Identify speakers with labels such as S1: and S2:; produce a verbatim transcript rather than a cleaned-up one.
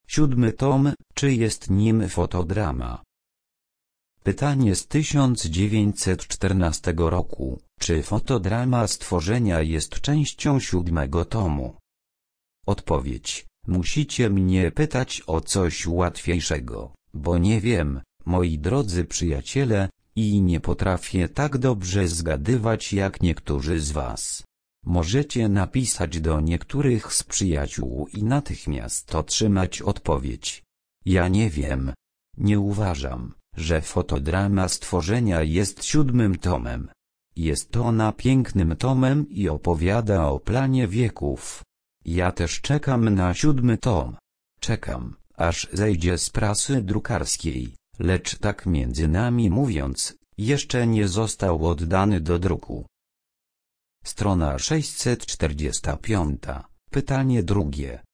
S1: Siódmy tom, czy jest nim fotodrama? Pytanie z tysiąc dziewięćset czternastego roku. Czy fotodrama Stworzenia jest częścią siódmego tomu? Odpowiedź. Musicie mnie pytać o coś łatwiejszego, bo nie wiem, moi drodzy przyjaciele, i nie potrafię tak dobrze zgadywać jak niektórzy z was. Możecie napisać do niektórych z przyjaciół i natychmiast otrzymać odpowiedź. Ja nie wiem. Nie uważam, że fotodrama Stworzenia jest siódmym tomem. Jest ona pięknym tomem i opowiada o planie wieków. Ja też czekam na siódmy tom. Czekam, aż zejdzie z prasy drukarskiej, lecz tak między nami mówiąc, jeszcze nie został oddany do druku. Strona sześćset czterdziesta piąta. Pytanie drugie.